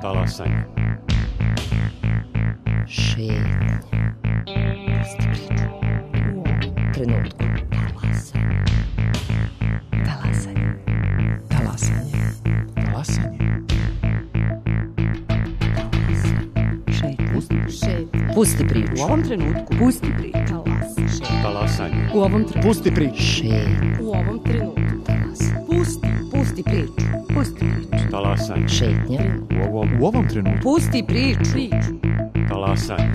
Talasanje. Šetnja. Pusti priču. U ovom trenutku. Talasanje. Talasanje. Talasanje. Pusti priču. U ovom trenutku. Pusti priču. Talasanje. U ovom trenutku. Pusti priču. Šetnja. U ovom trenutku. Pusti priču. Pusti priču. Talasanje. Šetnja. U ovom trenutku. Pusti priču. Talasanje.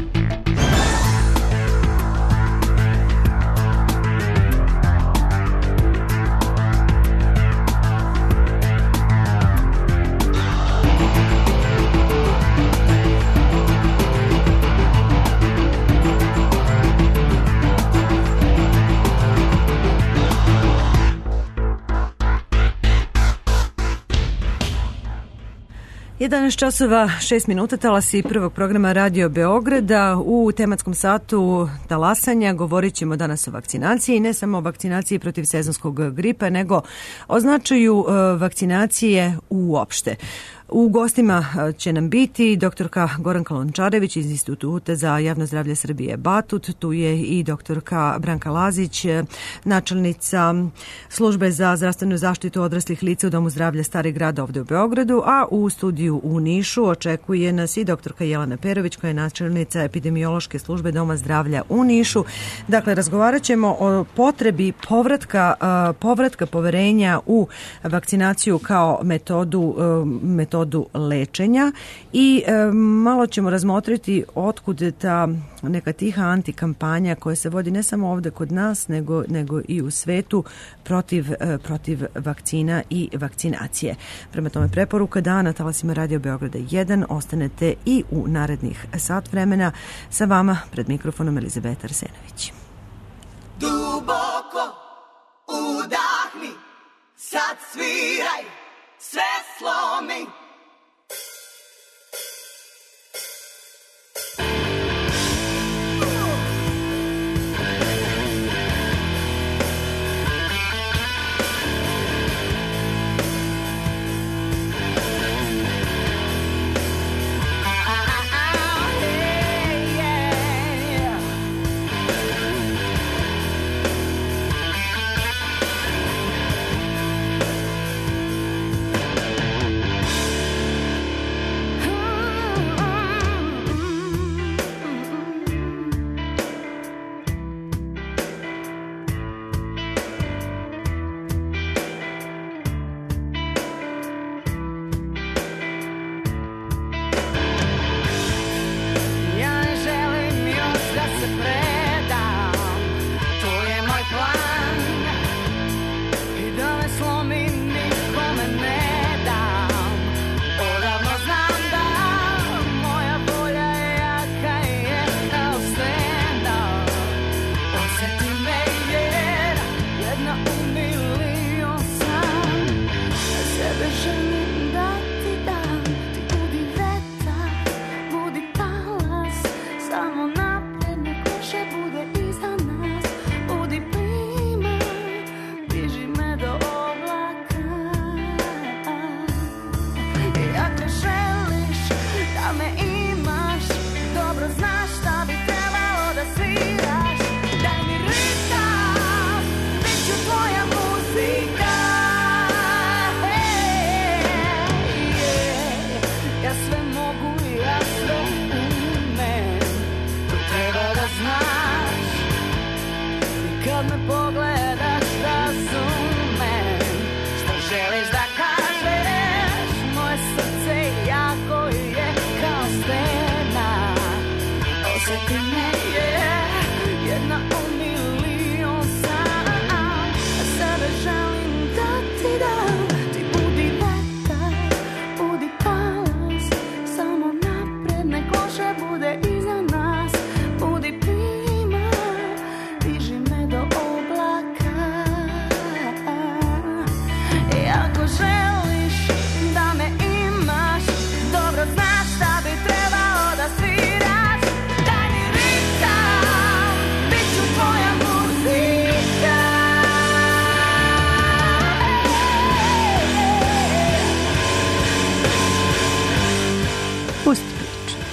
časova 6 minuta, talasi prvog programa Radio Beograda. U tematskom satu talasanja govorit ćemo danas o vakcinaciji i ne samo o vakcinaciji protiv sezonskog gripa, nego o značaju vakcinacije uopšte. U gostima će nam biti doktorka Goranka Lončarević iz Instituta za javno zdravlje Srbije Batut, tu je i doktorka Branka Lazić, načelnica službe za zdravstvenu zaštitu odraslih lica u Domu zdravlja Stari grad ovde u Beogradu, a u studiju u Nišu očekuje nas i doktorka Jelena Perović koja je načelnica epidemiološke službe Doma zdravlja u Nišu. Dakle, razgovarat ćemo o potrebi povratka poverenja u vakcinaciju kao metodu lečenja i malo ćemo razmotriti otkud ta neka tiha antikampanja koja se vodi ne samo ovde kod nas nego i u svetu protiv vakcina i vakcinacije. Prema tome preporuka da na talasima Radio Beograda 1 ostanete i u narednih sat vremena. Sa vama pred mikrofonom Elizabeta Arsenović. Duboko udahni, sad sviraj, sve slomi.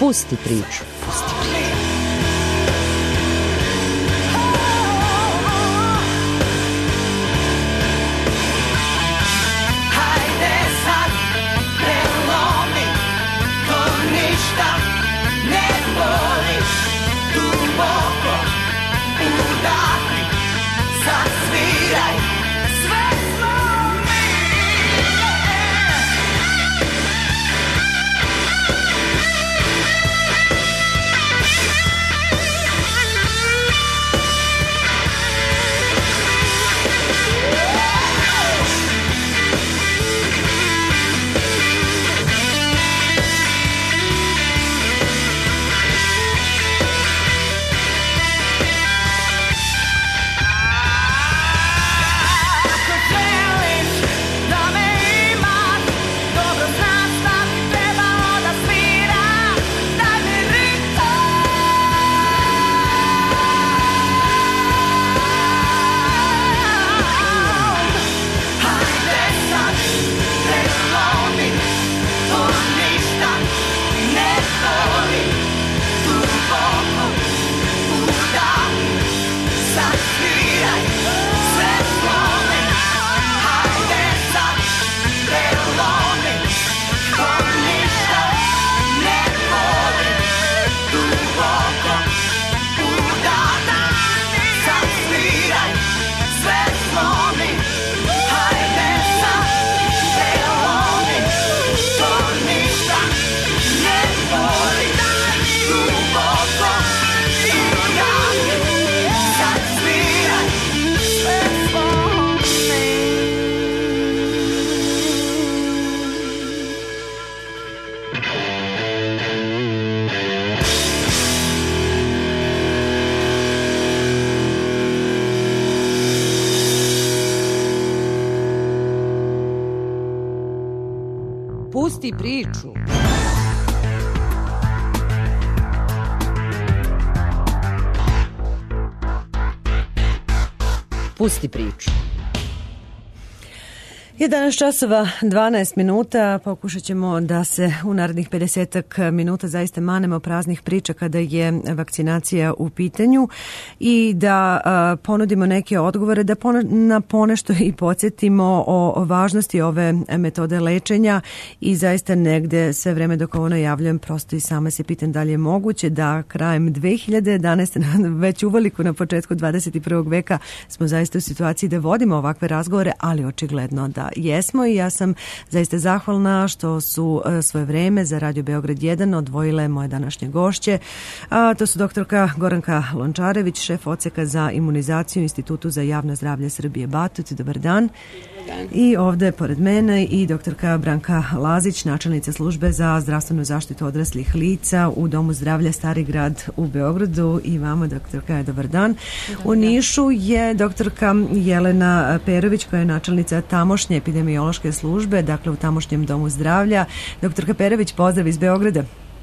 Pusti priču. Pusti priču. Hajde sad, prelomi, to ništa ne boli. Duboko udahni, sad sviraj, sve smo mi. Ako želiš da me imaš, dobro znaš šta bi trebalo da sviram. Daj mi ritam. Hajde sad, prelomi, to ništa ne boli. Duboko udahni, sad sviraj, sve slomi. Hajde sad, prelomi, to ništa ne boli. Duboko udahni, sad sviraj, sve slomi. Hajde sad, prelomi, to ništa ne boli. Duboko udahni, sad sviraj, sve slomi. Pusti priču. Pusti priču. 11 časova 12 minuta, pokušat ćemo da se u narednih 50 minuta zaista manemo praznih priča kada je vakcinacija u pitanju i da ponudimo neke odgovore, da na ponešto i podsjetimo o važnosti ove metode lečenja i zaista negde sve vreme dok ovo najavljujem prosto i sama se pitam da li je moguće da krajem 2011. već uveliko na početku 21. veka smo zaista u situaciji da vodimo ovakve razgovore, ali očigledno da jesmo i ja sam zaista zahvalna što su svoje vreme za Radio Beograd 1 odvojile moje današnje gošće. To su doktorka Goranka Lončarević, šef odseka za imunizaciju Institutu za javno zdravlje Srbije Batut. Dobar dan. I ovde pored mene i doktorka Branka Lazić, načelnica službe za zdravstvenu zaštitu odraslih lica u Domu zdravlja Stari grad u Beogradu. I vama, doktorka, dobar dan. U Nišu je doktorka Jelena Perović, koja je načelnica tamošnje epidemiološke službe, dakle u tamošnjem Domu zdravlja. Doktorka Perović, pozdrav iz Beograda.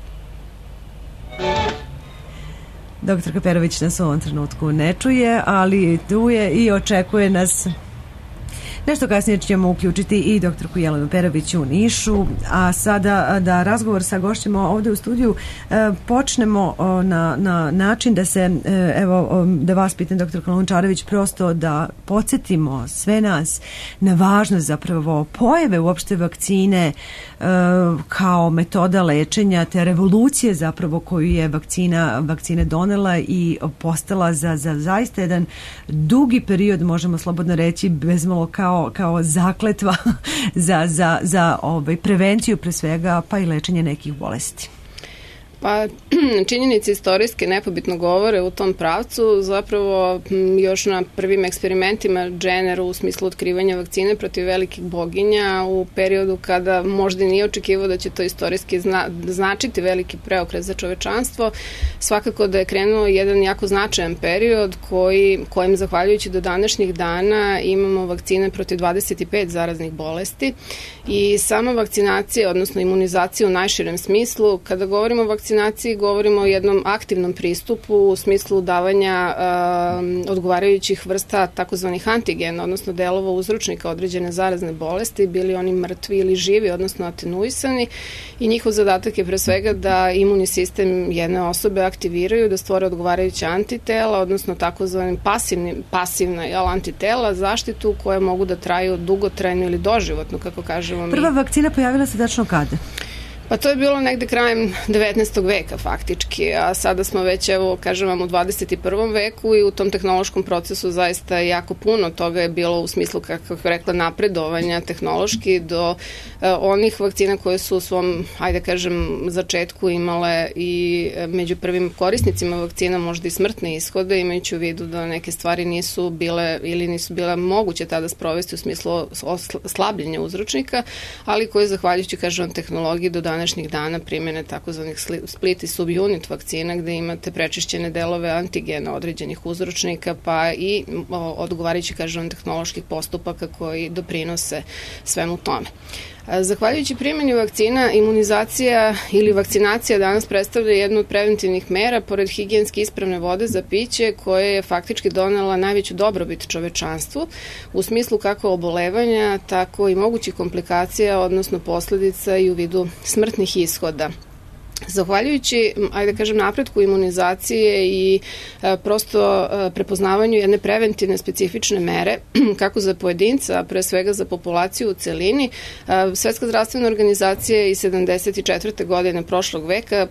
Doktorka Perović nas u ovom trenutku ne čuje, ali tu je i očekuje nas. Nešto kasnije ćemo uključiti i doktorku Jelenu Perović u Nišu, a sada da razgovor sa gošćima ovde u studiju počnemo na način da se, evo, da vas pitam, doktorka Lončarević, prosto da podsjetimo sve nas na važnost zapravo pojave uopšte vakcine kao metoda lečenja, te revolucije zapravo koju je vakcina donela i postala za zaista jedan dugi period, možemo slobodno reći, bezmalo kao zakletva za prevenciju pre svega, pa i lečenje nekih bolesti. Pa činjenice istorijske nepobitno govore u tom pravcu. Zapravo još na prvim eksperimentima Jenner u smislu otkrivanja vakcine protiv velikih boginja u periodu kada možda nije očekivao da će to istorijski značiti veliki preokret za čovečanstvo, svakako da je krenuo jedan jako značajan period kojim zahvaljujući do današnjih dana imamo vakcine protiv 25 zaraznih bolesti i sama vakcinacija, odnosno imunizacija u najširem smislu, kada govorimo o vakcinaciji vakcinaciji govorimo o jednom aktivnom pristupu u smislu davanja odgovarajućih vrsta takozvanih antigena, odnosno delova uzročnika određene zarazne bolesti, bili oni mrtvi ili živi, odnosno atenuisani, i njihov zadatak je pre svega da imunni sistem jedne osobe aktiviraju, da stvore odgovarajuća antitela, odnosno takozvani pasivna antitela, zaštitu koje mogu da traju dugotrajno ili doživotno, kako kažemo mi. Prva vakcina pojavila se tačno kada? Pa to je bilo negde krajem 19. veka faktički, a sada smo već, evo, kažem vam, u 21. veku i u tom tehnološkom procesu zaista jako puno toga je bilo u smislu, kako rekla, napredovanja tehnološki do onih vakcina koje su u svom, ajde kažem, začetku imale i među prvim korisnicima vakcina možda i smrtne ishode, imajući u vidu da neke stvari nisu bile ili nisu bile moguće tada sprovesti u smislu slabljenja uzročnika, ali koje, zahvaljujući, kažem, tehnologiji do današnjih dana primjene takozvanih split i subunit vakcina, gde imate prečišćene delove antigena određenih uzročnika, pa i odgovarajući, kažem, tehnoloških postupaka koji doprinose svemu tome. Zahvaljujući primjeni vakcina, imunizacija ili vakcinacija danas predstavlja jednu od preventivnih mera, pored higijenski ispravne vode za piće, koja je faktički donela najveću dobrobit čovečanstvu, u smislu kako obolevanja, tako i mogućih komplikacija, odnosno posledica i u vidu smrtnih ishoda. Zahvaljujući, ajde kažem, napretku imunizacije i prosto prepoznavanju jedne preventivne specifične mere, kako za pojedinca, a pre svega za populaciju u celini, Svetska zdravstvena organizacija je i 74. godine prošlog veka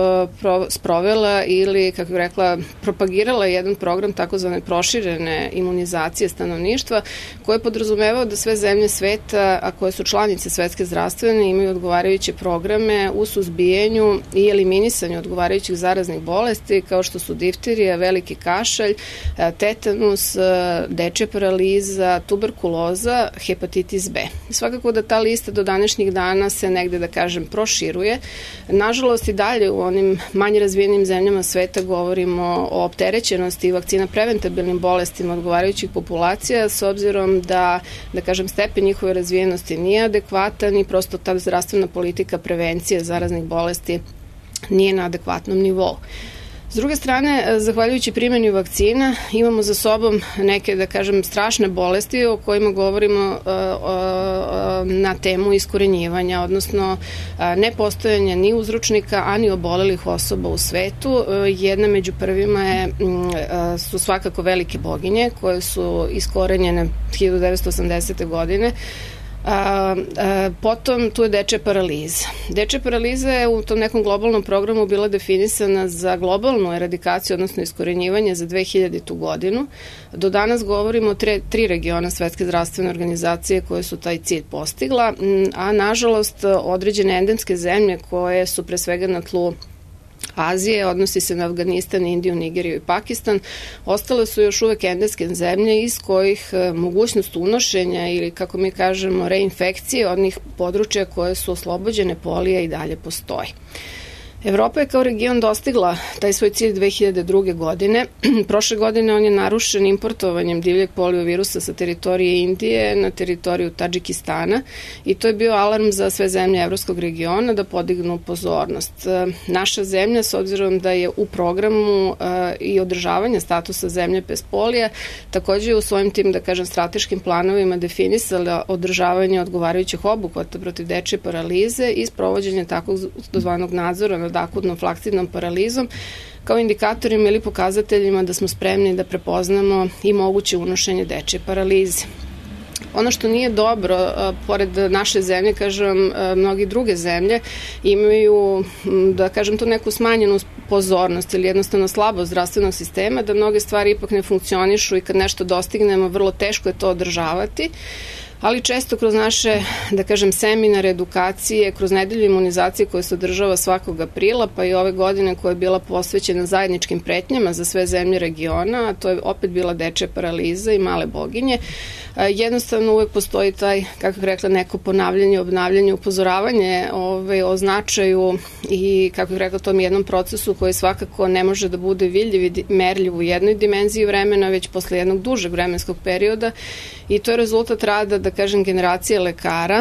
sprovela ili, kako bih rekla, propagirala jedan program takozvane proširene imunizacije stanovništva, koje je podrazumevao da sve zemlje sveta, a koje su članice Svetske zdravstvene, imaju odgovarajuće programe u suzbijanju i eliminisanju odgovarajućih zaraznih bolesti, kao što su difterija, veliki kašalj, tetanus, dečja paraliza, tuberkuloza, hepatitis B. Svakako da ta lista do današnjih dana se negde, da kažem, proširuje. Nažalost, i dalje u onim manje razvijenim zemljama sveta govorimo o opterećenosti vakcina preventabilnim bolestima odgovarajućih populacija, s obzirom da kažem, stepen njihove razvijenosti nije adekvatan i prosto ta zdravstvena politika prevencije zaraznih bolesti nije na adekvatnom nivou. S druge strane, zahvaljujući primjeni vakcina, imamo za sobom neke, da kažem, strašne bolesti o kojima govorimo na temu iskorenjivanja, odnosno nepostojanja ni uzročnika, a ni obolelih osoba u svetu. Jedna među prvima su svakako velike boginje, koje su iskorenjene 1980. godine. Potom tu je dečja paraliza. Dečja paraliza je u tom nekom globalnom programu bila definisana za globalnu eradikaciju, odnosno iskorenjivanje za 2000. godinu. Do danas govorimo o tri regiona Svetske zdravstvene organizacije koje su taj cilj postigla, a nažalost određene endemske zemlje koje su pre svega na tlu Azije, odnosi se na Afganistan, Indiju, Nigeriju i Pakistan, ostale su još uvek endemske zemlje iz kojih mogućnost unošenja ili, kako mi kažemo, reinfekcije onih područja koje su oslobođene polija i dalje postoji. Evropa je kao region dostigla taj svoj cilj 2002. godine. Prošle godine on je narušen importovanjem divljeg poliovirusa sa teritorije Indije na teritoriju Tadžikistana i to je bio alarm za sve zemlje evropskog regiona da podignu pozornost. Naša zemlja, s obzirom da je u programu i održavanja statusa zemlje bez polija, takođe je u svojim tim, da kažem, strateškim planovima definisala održavanje odgovarajućih obuhvata protiv dečje paralize i sprovođenje takozvanog nadzora nad akutnom flakcidnom paralizom kao indikatorima ili pokazateljima da smo spremni da prepoznamo i moguće unošenje dečje paralize. Ono što nije dobro, pored naše zemlje, kažem, mnogi druge zemlje imaju, da kažem, tu neku smanjenu pozornost ili jednostavno slabost zdravstvenog sistema, da mnoge stvari ipak ne funkcionišu i kad nešto dostignemo, vrlo teško je to održavati. Ali često kroz naše, da kažem, seminare, edukacije, kroz nedelju imunizacije koje se održava svakog aprila, pa i ove godine koja je bila posvećena zajedničkim pretnjama za sve zemlje regiona, a to je opet bila dečja paraliza i male boginje, jednostavno uvek postoji taj, kako bih rekla, neko ponavljanje, obnavljanje, upozoravanje o značaju i, kako bih rekla, tom jednom procesu koji svakako ne može da bude vidljiv i merljiv u jednoj dimenziji vremena, već posle jednog dužeg vremenskog perioda i to je rezultat rada, da kažem, generacije lekara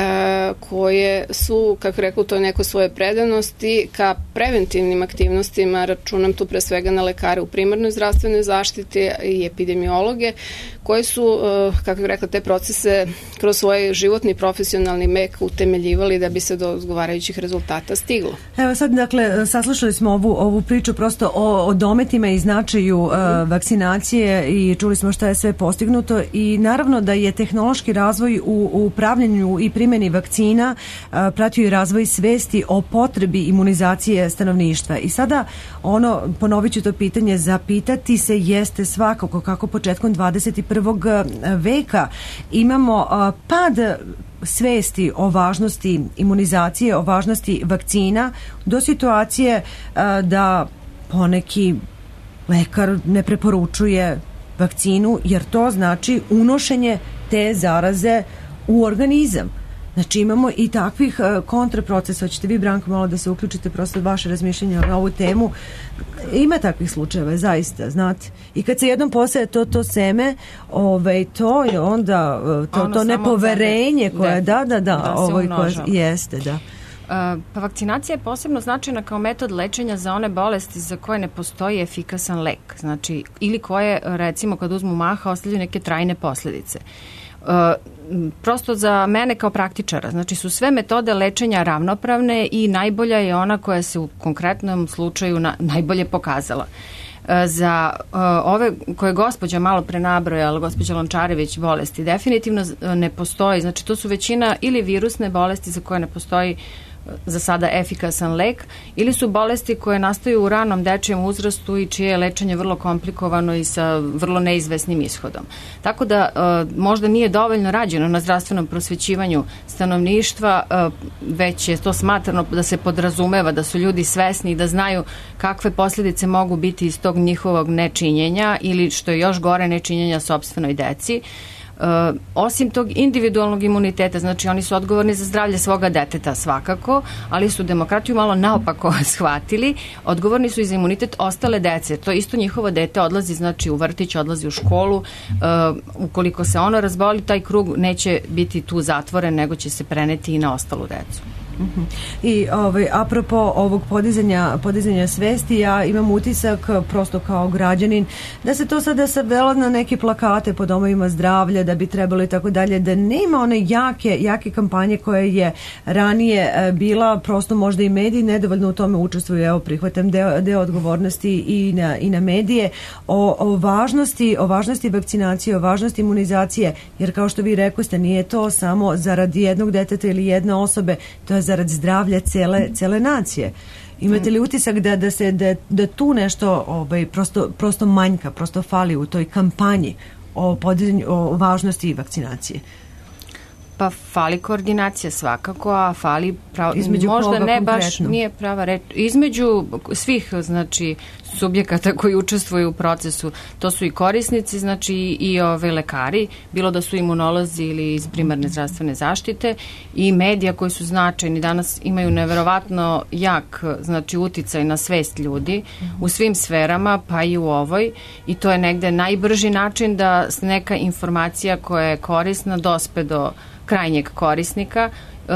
koje su, kako rekao, u toj nekoj svoje predanosti ka preventivnim aktivnostima, računam tu pre svega na lekare u primarnoj zdravstvenoj zaštiti i epidemiologe, koji su, kako bih rekla, te procese kroz svoj životni i profesionalni mek utemeljivali da bi se do odgovarajućih rezultata stiglo. Evo sad, dakle, saslušali smo ovu priču prosto o dometima i značaju vakcinacije i čuli smo šta je sve postignuto i naravno da je tehnološki razvoj u upravljanju i primjeni vakcina pratio i razvoj svesti o potrebi imunizacije stanovništva. I sada ponovit ću to pitanje, zapitati se jeste svakako kako početkom 21. veka imamo pad svesti o važnosti imunizacije, o važnosti vakcina do situacije da poneki lekar ne preporučuje vakcinu jer to znači unošenje te zaraze u organizam. Znači imamo i takvih kontraprocesa. Hoćete vi, Branko, malo da se uključite prosto od vaše razmišljenja na ovu temu. Ima takvih slučajeva, zaista, znate. I kad se jednom posaje to seme, to je onda to nepoverenje koje jeste, da. Pa vakcinacija je posebno značajna kao metod lečenja za one bolesti za koje ne postoji efikasan lek, znači ili koje, recimo, kad uzmu maha, ostavljaju neke trajne posljedice. Prosto za mene kao praktičara, znači su sve metode lečenja ravnopravne i najbolja je ona koja se u konkretnom slučaju najbolje pokazala. Za ove koje gospođa malo pre nabrojala, gospođa Lončarević, bolesti, definitivno ne postoji, znači to su većina ili virusne bolesti za koje ne postoji za sada efikasan lek, ili su bolesti koje nastaju u ranom dečijem uzrastu i čije je lečenje vrlo komplikovano i sa vrlo neizvesnim ishodom. Tako da možda nije dovoljno rađeno na zdravstvenom prosvećivanju stanovništva, već je to smatrano da se podrazumeva da su ljudi svesni i da znaju kakve posljedice mogu biti iz tog njihovog nečinjenja ili, što je još gore, nečinjenja sopstvenoj deci. Osim tog individualnog imuniteta, znači oni su odgovorni za zdravlje svoga deteta svakako, ali su demokratiju malo naopako shvatili, odgovorni su i za imunitet ostale dece. To isto njihovo dete odlazi, znači, u vrtić, odlazi u školu, ukoliko se ono razboli, taj krug neće biti tu zatvoren, nego će se preneti i na ostalu decu. I apropo ovog podizanja svesti, ja imam utisak prosto kao građanin da se to sada savelo na neke plakate po domovima zdravlja, da bi trebalo i tako dalje, da nema one jake kampanje koje je ranije bila, prosto možda i mediji nedovoljno u tome učestvuju. Evo, prihvatam deo odgovornosti i na medije o važnosti vakcinacije, o važnosti imunizacije, jer kao što vi rekoste, nije to samo zarad jednog deteta ili jedne osobe, to je zarad zdravlja cele nacije. Imate li utisak da tu nešto prosto manjka, prosto fali u toj kampanji o važnosti vakcinacije? Pa fali koordinacija svakako, a fali između možda koga ne konkretno? Baš nije prava reč. Između svih, znači, subjekata koji učestvuju u procesu, to su i korisnici, znači i lekari, bilo da su imunolozi ili iz primarne zdravstvene zaštite, i medija koji su značajni. Danas imaju neverovatno jak, znači, uticaj na svest ljudi u svim sferama, pa i u ovoj, i to je negde najbrži način da neka informacija koja je korisna dospe do krajnjeg korisnika.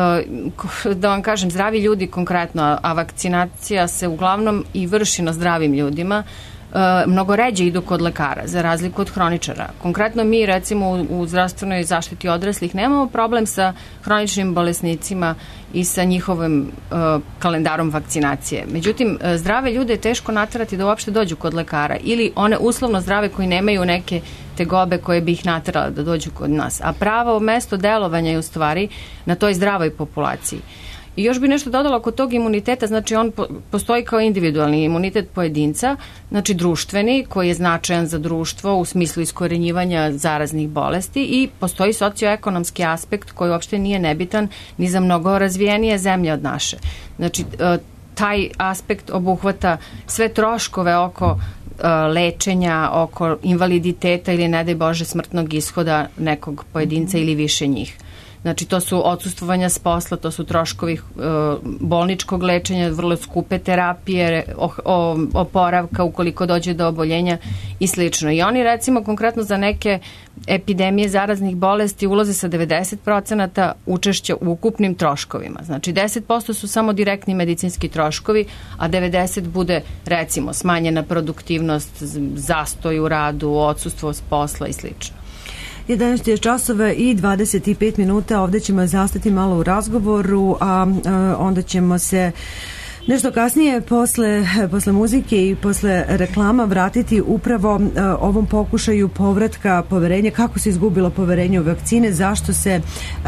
Da vam kažem, zdravi ljudi konkretno, a vakcinacija se uglavnom i vrši na zdravim ljudima, mnogo ređe idu kod lekara, za razliku od hroničara. Konkretno mi, recimo, u zdravstvenoj zaštiti odraslih nemamo problem sa hroničnim bolesnicima i sa njihovim kalendarom vakcinacije. Međutim, zdrave ljude je teško naterati da uopšte dođu kod lekara, ili one uslovno zdrave koji nemaju neke tegobe koje bi ih naterala da dođu kod nas. A pravo mesto delovanja je u stvari na toj zdravoj populaciji. I još bi nešto dodala oko tog imuniteta, znači on postoji kao individualni imunitet pojedinca, znači društveni, koji je značajan za društvo u smislu iskorenjivanja zaraznih bolesti, i postoji socioekonomski aspekt koji uopšte nije nebitan ni za mnogo razvijenije zemlje od naše. Znači, taj aspekt obuhvata sve troškove oko lečenja, oko invaliditeta ili, ne daj Bože, smrtnog ishoda nekog pojedinca ili više njih. Znači, to su odsustvovanja s posla, to su troškovi bolničkog lečenja, vrlo skupe terapije, oporavka ukoliko dođe do oboljenja i slično. I oni, recimo, konkretno za neke epidemije zaraznih bolesti ulaze sa 90% učešća u ukupnim troškovima. Znači, 10% su samo direktni medicinski troškovi, a 90% bude, recimo, smanjena produktivnost, zastoj u radu, odsustvo s posla i slično. 11 je časova i 25 minuta. Ovde ćemo zastati malo u razgovoru, a onda ćemo se nešto kasnije posle muzike i posle reklama vratiti upravo ovom pokušaju povratka poverenja, kako se izgubilo poverenje u vakcine, zašto se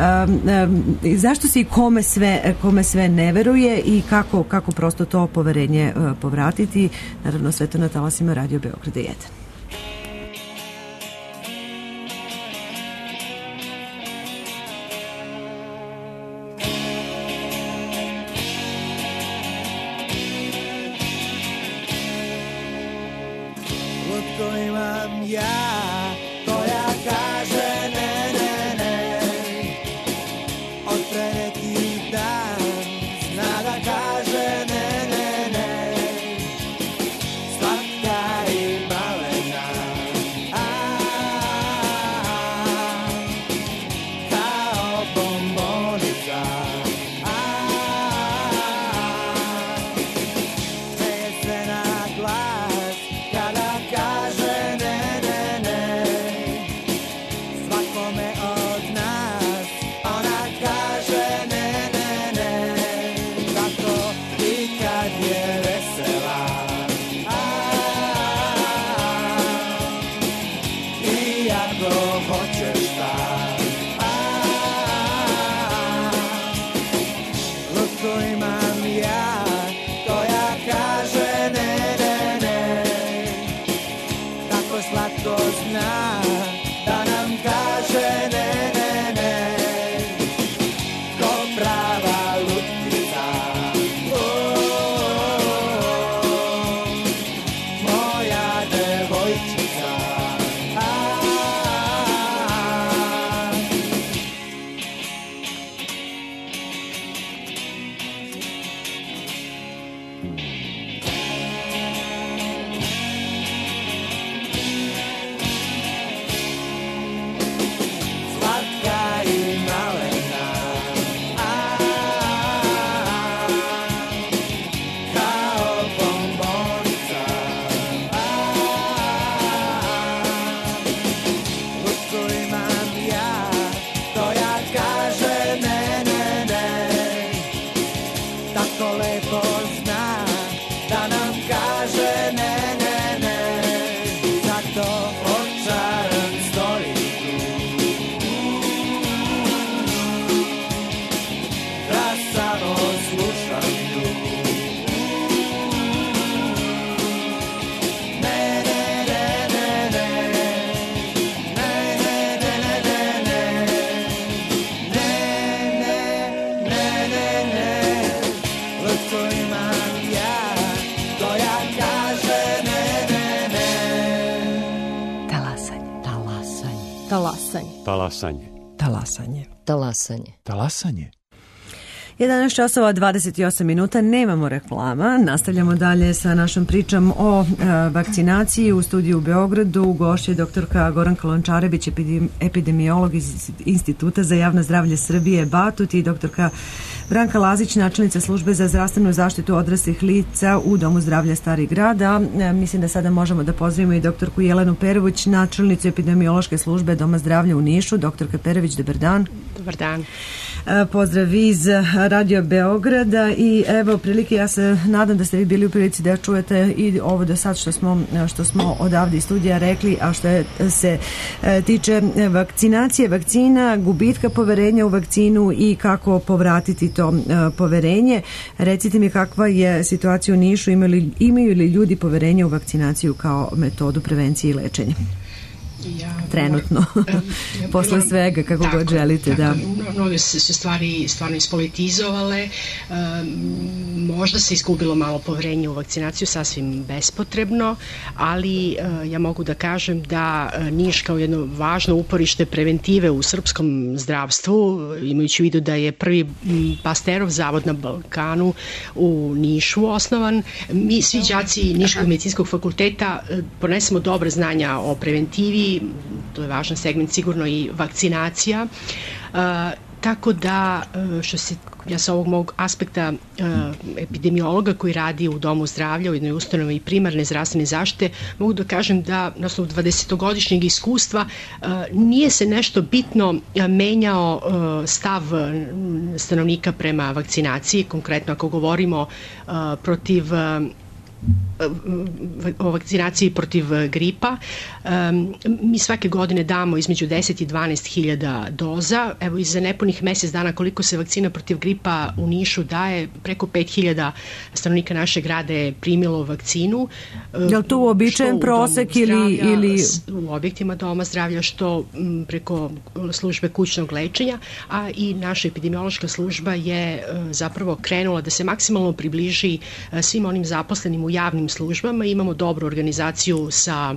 i kome sve ne veruje i kako prosto to poverenje povratiti. Naravno, sve to na talasima Radio Beograda 1. Talasanje. 11 časova 28 minuta, nemamo reklama, nastavljamo dalje sa našom pričom o vakcinaciji. U studiju u Beogradu gošće je doktorka Goranka Lončarević, epidemiolog iz Instituta za javno zdravlje Srbije Batut, i doktorka Branka Lazić, načelnica službe za zdravstvenu zaštitu odraslih lica u Domu zdravlja Stari grad. Mislim da sada možemo da pozdravimo i doktorku Jelenu Perović, načelnicu epidemiološke službe Doma zdravlja u Nišu. Doktorka Perović, dobar dan. Dobar dan. Pozdrav iz Radio Beograda i evo prilike, ja se nadam da ste vi bili u prilici da čujete i ovo do sad što smo odavde iz studija rekli, a što se tiče vakcinacije, vakcina, gubitka poverenja u vakcinu i kako povratiti to poverenje. Recite mi kakva je situacija u Nišu, imaju li ljudi poverenje u vakcinaciju kao metodu prevencije i lečenja? trenutno, posle svega, kako god želite. Da. Mnoge su stvari stvarno ispolitizovale, možda se izgubilo malo poverenje u vakcinaciju, sasvim bespotrebno, ali ja mogu da kažem da Niš kao jedno važno uporište preventive u srpskom zdravstvu, imajući u vidu da je prvi Pasterov zavod na Balkanu u Nišu osnovan, mi svi đaci Niškog medicinskog fakulteta ponesemo dobre znanja o preventivi, to je važan segment sigurno i vakcinacija, tako da ja sa ovog mog aspekta epidemiologa koji radi u domu zdravlja u jednoj ustanovi i primarne zdravstvene zaštite, mogu da kažem da na osnovu 20-godišnjeg iskustva nije se nešto bitno menjao stav stanovnika prema vakcinaciji, konkretno ako govorimo o vakcinaciji protiv gripa. Mi svake godine damo između 10 i 12 hiljada doza. Evo i za nepunih mesec dana koliko se vakcina protiv gripa u Nišu daje, preko 5.000 stanovnika našeg grada je primilo vakcinu. Je li to uobičajen prosek ili... U objektima doma zdravlja, što preko službe kućnog lečenja, a i naša epidemiološka služba je zapravo krenula da se maksimalno približi svim onim zaposlenim u javnim službama. Imamo dobru organizaciju sa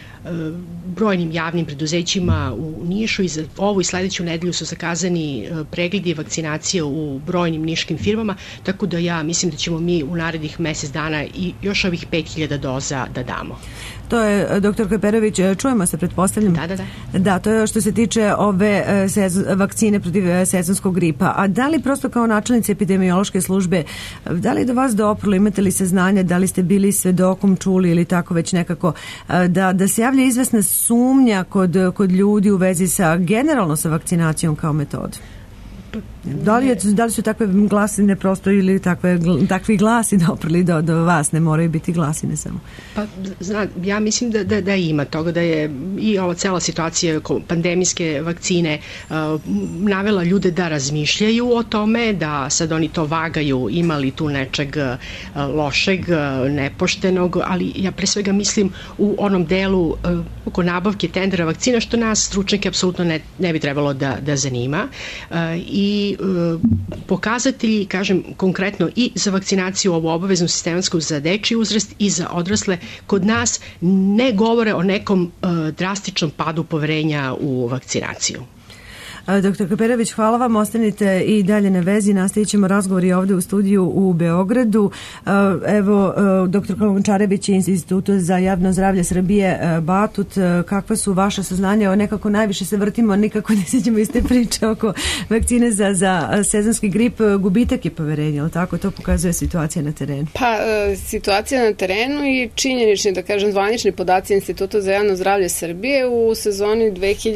brojnim javnim preduzećima u Nišu i za ovu i sledeću nedelju su zakazani pregledi i vakcinacije u brojnim niškim firmama, tako da ja mislim da ćemo mi u narednih mesec dana i još ovih 5.000 doza da damo. To je, doktor Kaperović, čujemo se, pretpostavljam. Da, to je što se tiče ove vakcine protiv sezonskog gripa. A da li prosto kao načelnici epidemiološke službe, da li do vas doprlo, imate li saznanja, da li ste bili svedokom, čuli ili tako već nekako, da se javlja izvesna sumnja kod ljudi u vezi sa generalno sa vakcinacijom kao metod? Da li su takve glasine prosto ili takvi glasi doprli do vas, ne moraju biti glasine samo? Pa, ja mislim da ima toga, da je i ova cela situacija pandemijske vakcine navela ljude da razmišljaju o tome, da sad oni to vagaju, imali tu nečeg lošeg, nepoštenog, ali ja pre svega mislim u onom delu oko nabavke tendera vakcina, što nas stručnjake apsolutno ne bi trebalo da zanima. I pokazatelji, kažem konkretno i za vakcinaciju ovu obaveznu sistematsku za dečiji uzrast i za odrasle, kod nas ne govore o nekom drastičnom padu poverenja u vakcinaciju. Doktor Kaperović, hvala vam, ostanite i dalje na vezi, nastavit ćemo razgovor i ovde u studiju u Beogradu. Evo, doktor Končarević iz Instituta za javno zdravlje Srbije, Batut, kakva su vaša saznanja? Nekako najviše se vrtimo, nikako ne seđemo iz te priče oko vakcine za sezonski grip, gubitak je poverenja, ali tako to pokazuje situacija na terenu? Pa, situacija na terenu i činjenični, da kažem, zvanični podaci Instituta za javno zdravlje Srbije u sezoni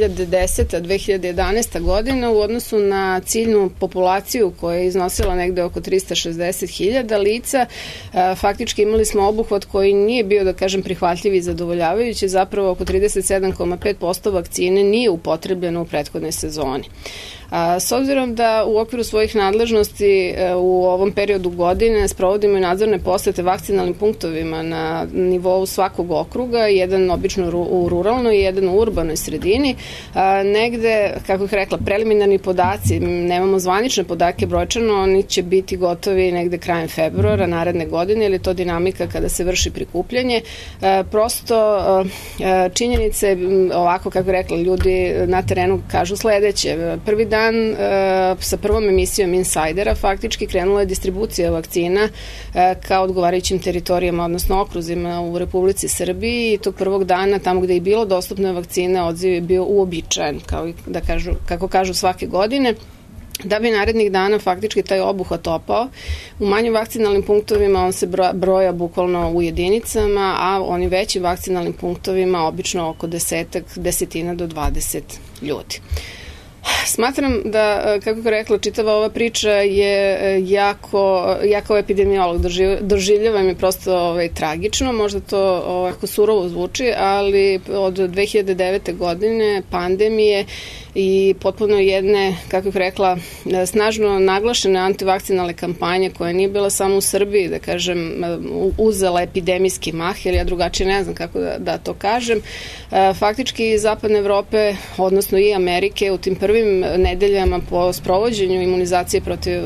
2010-2011 godina u odnosu na ciljnu populaciju koja je iznosila negde oko 360.000 lica, faktički imali smo obuhvat koji nije bio, da kažem, prihvatljiv i zadovoljavajući, zapravo oko 37,5% vakcine nije upotrebljeno u prethodnoj sezoni. S obzirom da u okviru svojih nadležnosti u ovom periodu godine sprovodimo i nadzorne posete vakcinalnim punktovima na nivou svakog okruga, jedan obično u ruralnoj i jedan u urbanoj sredini, negde, kako ih rekla, preliminarni podaci, nemamo zvanične podatke brojčano, oni će biti gotovi negde krajem februara naredne godine, ili to dinamika kada se vrši prikupljanje. Prosto činjenice, ovako kako rekla, ljudi na terenu kažu sledeće. Prvi dan sa prvom emisijom Insajdera faktički krenula je distribucija vakcina ka odgovarajućim teritorijama, odnosno okruzima u Republici Srbiji, i tog prvog dana tamo gde je bilo dostupne vakcine odziv je bio uobičajen, kao i da kažu, kako kažu svake godine. Da bi narednih dana faktički taj obuhvat opao, u manjim vakcinalnim punktovima on se broja bukvalno u jedinicama, a oni većim vakcinalnim punktovima obično oko desetina do 20 ljudi. Smatram da, kako je rekla, čitava ova priča je jako epidemiolog doživljavam je prosto tragično, možda to ovako surovo zvuči, ali od 2009. godine pandemije i potpuno jedne, kako bih rekla, snažno naglašene antivakcinalne kampanje koja nije bila samo u Srbiji, da kažem, uzela epidemijski mah, jer ja drugačije ne znam kako da to kažem. Faktički iz Zapadne Evrope, odnosno i Amerike, u tim prvim nedeljama po sprovođenju imunizacije protiv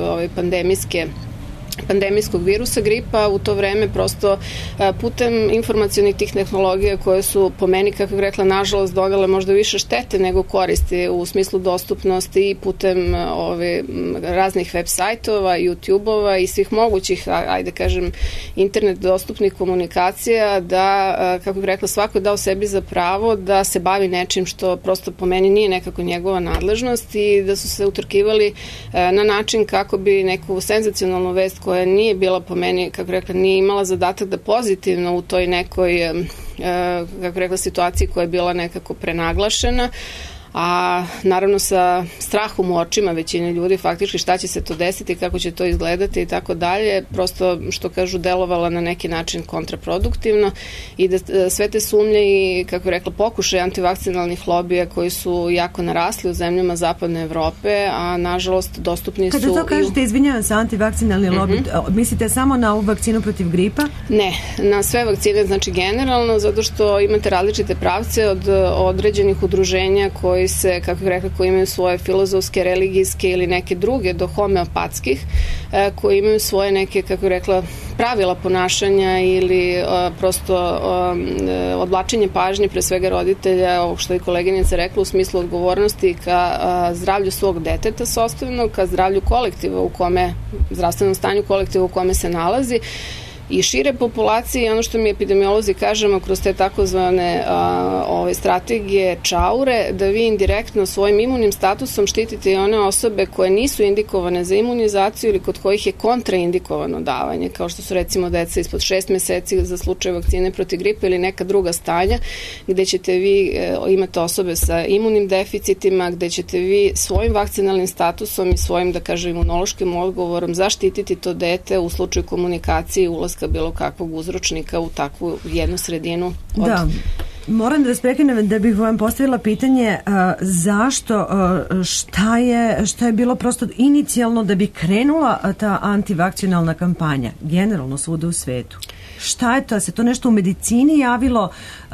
pandemijskog virusa gripa, u to vreme prosto putem informacionih tih tehnologija koje su po meni, kako bih rekla, nažalost donele možda više štete nego koristi u smislu dostupnosti i putem raznih web sajtova, YouTube-ova i svih mogućih, ajde kažem, internet dostupnih komunikacija, da, kako bih rekla, svako je dao sebi za pravo da se bavi nečim što prosto po meni nije nekako njegova nadležnost i da su se utrkivali na način kako bi neku senzacionalnu vest koja nije bila po meni, kako rekla, nije imala zadatak da pozitivno u toj nekoj, kako rekla, situaciji koja je bila nekako prenaglašena, a naravno sa strahom u očima većine ljudi faktički šta će se to desiti, kako će to izgledati i tako dalje, prosto što kažu delovala na neki način kontraproduktivno i da sve te sumnje i, kako je rekla, pokušaj antivakcinalnih lobija koji su jako narasli u zemljama Zapadne Evrope, a nažalost dostupni su... Kada to kažete, izvinjavam se, antivakcinalni lobby, mislite samo na ovu vakcinu protiv gripa? Ne, na sve vakcine, znači generalno, zato što imate različite pravce od određenih udruženja koji se, kako bih rekla, koji imaju svoje filozofske, religijske ili neke druge do homeopatskih, koji imaju svoje neke, kako bih rekla, pravila ponašanja ili prosto odvlačenje pažnje pre svega roditelja, ovog što je koleginica rekla, u smislu odgovornosti ka zdravlju svog deteta sopstvenog, ka zdravlju kolektiva u kome, zdravstvenom stanju kolektiva u kome se nalazi i šire populacije. Ono što mi epidemiolozi kažemo kroz te takozvane strategije čaure, da vi indirektno svojim imunim statusom štitite i one osobe koje nisu indikovane za imunizaciju ili kod kojih je kontraindikovano davanje, kao što su recimo deca ispod 6 meseci za slučaj vakcine protiv gripa ili neka druga stanja, gde ćete vi imati osobe sa imunim deficitima, gde ćete vi svojim vakcinalnim statusom i svojim, da kažem, imunološkim odgovorom zaštititi to dete u slučaju komunikacije i ulaska bilo kakvog uzročnika u takvu jednu sredinu. Da, moram da vas prekinem da bih vam postavila pitanje zašto, šta je bilo prosto inicijalno da bi krenula ta antivakcinalna kampanja, generalno svuda u svetu? Šta je to? Se to nešto u medicini javilo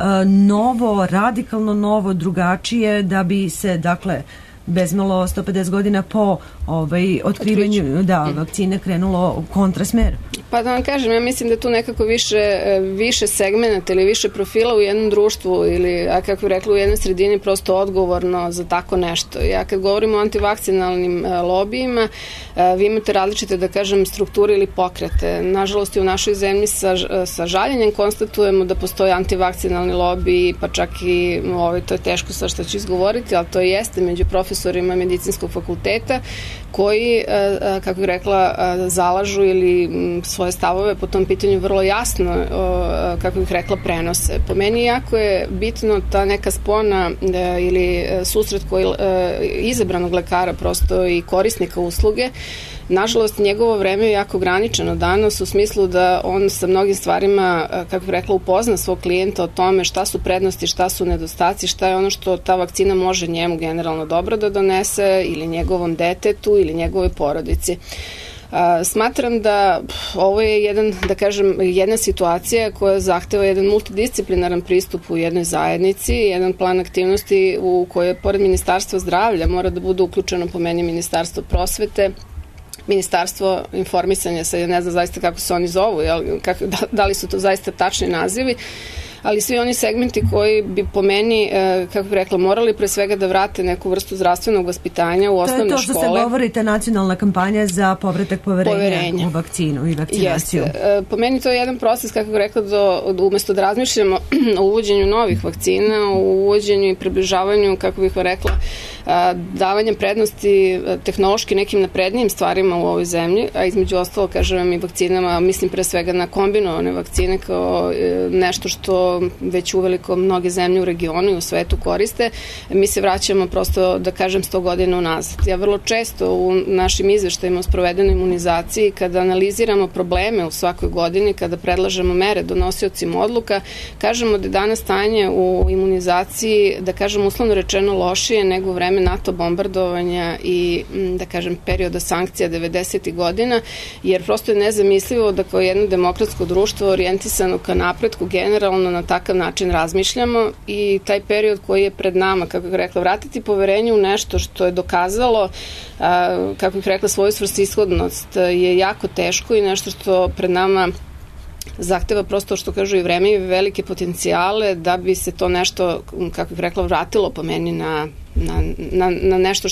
novo, radikalno novo, drugačije, da bi se, dakle, bezmalo 150 godina po otkrivanju vakcine krenulo u kontrasmer? Pa da vam kažem, ja mislim da je tu nekako više segmenata ili više profila u jednom društvu ili, kako bih rekla, u jednoj sredini prosto odgovorno za tako nešto. Ja kad govorim o antivakcinalnim lobijima, vi imate različite, da kažem, strukture ili pokrete. Nažalost, i u našoj zemlji sa žaljenjem konstatujemo da postoje antivakcinalni lobiji, pa čak i, to je teško sa što ću izgovoriti, ali to jeste među profesorima medicinskog fakulteta, koji, kako bih rekla, zalažu ili svoje stavove po tom pitanju vrlo jasno, kako bih rekla, prenose. Po meni jako je bitno ta neka spona ili susret izabranog lekara prosto i korisnika usluge. Nažalost, njegovo vreme je jako ograničeno danas u smislu da on sa mnogim stvarima, kako bih rekla, upozna svog klijenta o tome šta su prednosti, šta su nedostaci, šta je ono što ta vakcina može njemu generalno dobro da donese ili njegovom detetu ili njegovoj porodici. Smatram da ovo je jedna situacija koja zahteva jedan multidisciplinaran pristup u jednoj zajednici, jedan plan aktivnosti u kojoj pored Ministarstva zdravlja mora da bude uključeno po meni Ministarstvo prosvete, Ministarstvo informisanja, sad ne znam zaista kako se oni zovu, da li su to zaista tačni nazivi, ali svi oni segmenti koji bi po meni, kako bih rekla, morali pre svega da vrate neku vrstu zdravstvenog vaspitanja u osnovne škole. To je to što se govorite, nacionalna kampanja za povratak poverenja u vakcinu i vakcinaciju. Jeste. Po meni to je jedan proces, kako bih rekla, umesto da razmišljamo o uvođenju novih vakcina, o uvođenju i približavanju, kako bih rekla, davanjem prednosti tehnološki nekim naprednijim stvarima u ovoj zemlji, a između ostalo, kažem, i vakcinama, mislim pre svega na kombinovane vakcine kao nešto što što već uveliko mnoge zemlje u regionu i u svetu koriste, mi se vraćamo prosto, da kažem, 100 godina unazad. Ja vrlo često u našim izveštajima o sprovedenoj imunizaciji, kada analiziramo probleme u svakoj godini, kada predlažemo mere donosiocima odluka, kažemo da je danas stanje u imunizaciji, da kažem, uslovno rečeno lošije nego u vreme NATO bombardovanja i, da kažem, perioda sankcija 90. godina, jer prosto je nezamislivo da kao jedno demokratsko društvo orijentisano ka napretku generalno na takav način razmišljamo i taj period koji je pred nama, kako bih rekla, vratiti poverenje u nešto što je dokazalo, kako bih rekla, svoju svrsishodnost je jako teško i nešto što pred nama zahteva prosto, što kažu i vreme i velike potencijale da bi se to nešto, kako bih rekla, vratilo po meni na nešto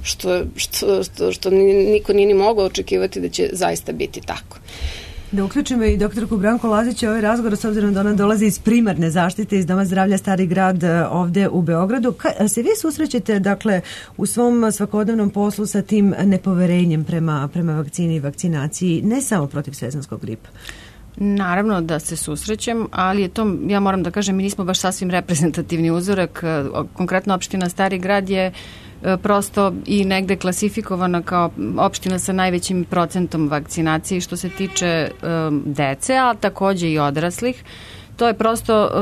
što niko nije ni mogao očekivati da će zaista biti tako. Da uključimo i doktorku Branku Lazić u ovaj razgovor, s obzirom da ona dolazi iz primarne zaštite, iz Doma zdravlja Stari grad ovde u Beogradu. Se vi susrećete, dakle, u svom svakodnevnom poslu sa tim nepoverenjem prema vakcini i vakcinaciji, ne samo protiv sezonskog gripa? Naravno da se susrećem, ali je to, ja moram da kažem, mi nismo baš sasvim reprezentativni uzorak. Konkretno opština Stari grad je prosto i negde klasifikovana kao opština sa najvećim procentom vakcinacije što se tiče dece, a takođe i odraslih. To je prosto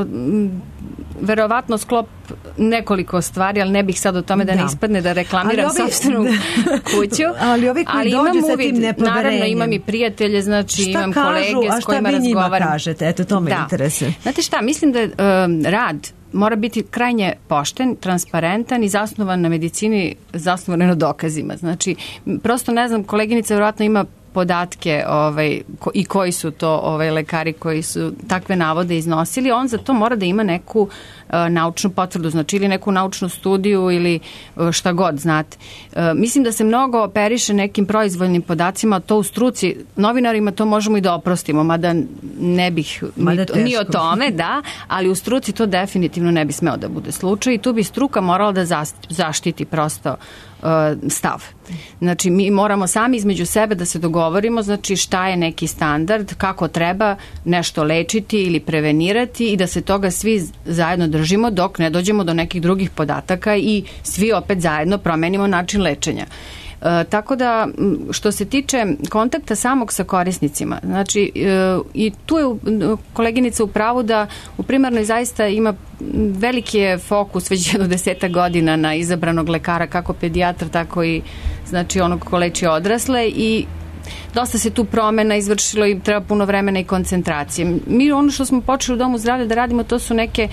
verovatno sklop nekoliko stvari, ali ne bih sad o tome da ne ispadne da reklamiram sopstvenu kuću. Ali ovi koji dođu sa tim nepoverenjem. Naravno, imam i prijatelje, znači imam kolege s kojima razgovaram. A šta vi njima kažete? Eto, to me interesuje. Znate šta, mislim da rad mora biti krajnje pošten, transparentan i zasnovan na medicini, zasnovan na dokazima. Znači, prosto ne znam, koleginica vjerojatno ima podatke i koji su to lekari koji su takve navode iznosili, on za to mora da ima neku naučnu potvrdu, znači ili neku naučnu studiju ili šta god, znate. Mislim da se mnogo operiše nekim proizvoljnim podacima, to u struci, novinarima to možemo i da oprostimo, mada ne bih ni o tome, da, ali u struci to definitivno ne bi smeo da bude slučaj i tu bi struka morala da zaštiti prosto stav. Znači, mi moramo sami između sebe da se dogovorimo, znači šta je neki standard, kako treba nešto lečiti ili prevenirati i da se toga svi zajedno držimo dok ne dođemo do nekih drugih podataka i svi opet zajedno promenimo način lečenja. Tako da, što se tiče kontakta samog sa korisnicima, znači i tu je koleginica u pravu da u primarnoj zaista ima veliki je fokus već jedno 10 godina na izabranog lekara, kako pedijatra, tako i znači onog ko leči odrasle i dosta se tu promena izvršilo i treba puno vremena i koncentracije. Mi ono što smo počeli u Domu zdravlja da radimo, to su neke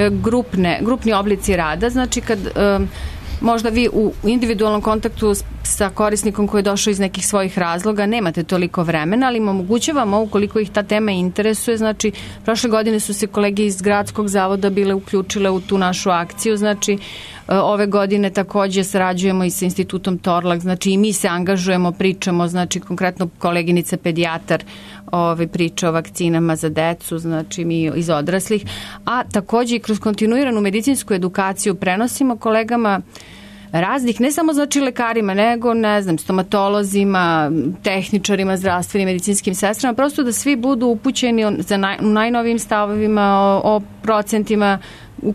grupni oblici rada, znači kad možda vi u individualnom kontaktu sa korisnikom koji je došao iz nekih svojih razloga nemate toliko vremena, ali im omogućavamo ukoliko ih ta tema interesuje. Znači, prošle godine su se kolege iz Gradskog zavoda bile uključile u tu našu akciju, znači ove godine takođe sarađujemo i sa institutom Torlak, znači i mi se angažujemo, pričamo, znači konkretno koleginica pedijatar priča o vakcinama za decu, znači mi iz odraslih, a takođe i kroz kontinuiranu medicinsku edukaciju prenosimo kolegama raznih, ne samo znači lekarima, nego, ne znam, stomatolozima, tehničarima, zdravstvenim, medicinskim sestrama, prosto da svi budu upućeni u najnovijim stavovima, o procentima u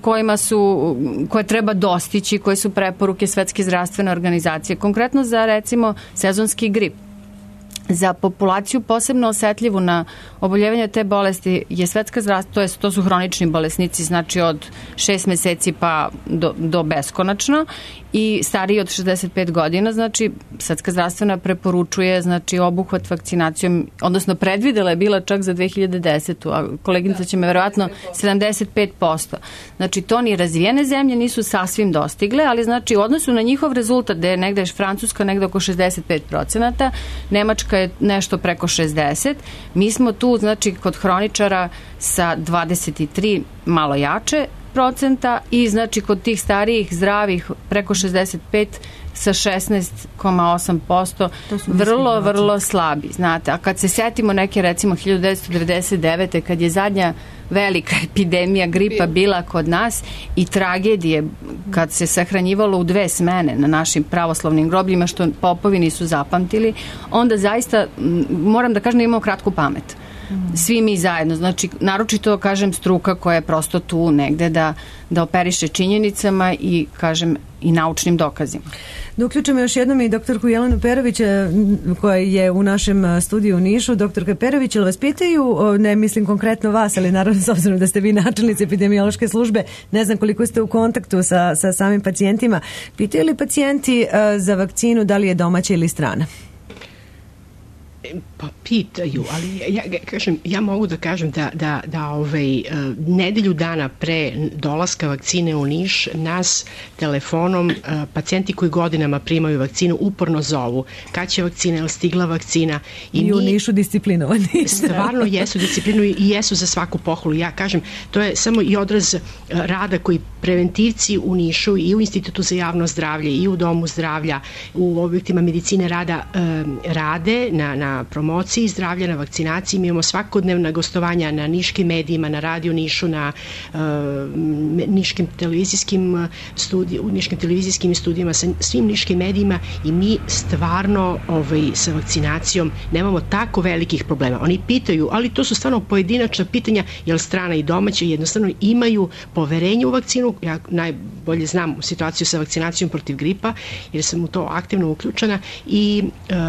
koje treba dostići, koje su preporuke Svetske zdravstvene organizacije. Konkretno za, recimo, sezonski grip. Za populaciju posebno osetljivu na oboljevanje te bolesti je Svetska zdravstvena, to su hronični bolesnici, znači od 6 meseci pa do beskonačno i stariji od 65 godina, znači Svetska zdravstvena preporučuje znači obuhvat vakcinacijom, odnosno predvidela je bila čak za 2010. a koleginica će me verovatno 75%. Znači to ni razvijene zemlje nisu sasvim dostigle, ali znači u odnosu na njihov rezultat, da je negde Francuska negde oko 65%, Nemačka je nešto preko 60%, mi smo tu znači kod hroničara sa 23 malo jače procenta i znači kod tih starijih zdravih preko 65 sa 16,8%, vrlo slabi, znate. A kad se setimo neke recimo 1999. kad je zadnja velika epidemija gripa bila kod nas i tragedije kad se sahranjivalo u 2 smene na našim pravoslavnim grobljima, što popovi nisu zapamtili, onda zaista moram da kažem da imamo kratku pamet. svi mi zajedno. Znači, naročito, kažem, struka koja je prosto tu negde da operiše činjenicama i, kažem, i naučnim dokazima. Da uključimo još jednom i doktorku Jelenu Perović, koja je u našem studiju u Nišu. Doktorka Perović, ili vas pitaju, ne mislim konkretno vas, ali naravno s obzirom da ste vi načelnici epidemiološke službe, ne znam koliko ste u kontaktu sa samim pacijentima, pitaju li pacijenti za vakcinu da li je domaća ili strana? Pa pitaju, ali ja mogu da kažem da nedelju dana pre dolaska vakcine u Niš nas telefonom pacijenti koji godinama primaju vakcinu uporno zovu kad će vakcina, ili stigla vakcina. I u Nišu disciplinovani. Stvarno jesu disciplinovani i jesu za svaku pohvalu. Ja kažem, to je samo i odraz rada koji preventivci u Nišu i u Institutu za javno zdravlje i u Domu zdravlja, u objektima medicine rada rade na promociji zdravlja, na vakcinaciji. Mi imamo svakodnevna gostovanja na niškim medijima, na Radio Nišu, na niškim televizijskim studijima, sa svim niškim medijima, i mi stvarno sa vakcinacijom nemamo tako velikih problema. Oni pitaju, ali to su stvarno pojedinačna pitanja, jer strana i domaća jednostavno imaju poverenje u vakcinu. Ja najbolje znam situaciju sa vakcinacijom protiv gripa, jer sam u to aktivno uključena, i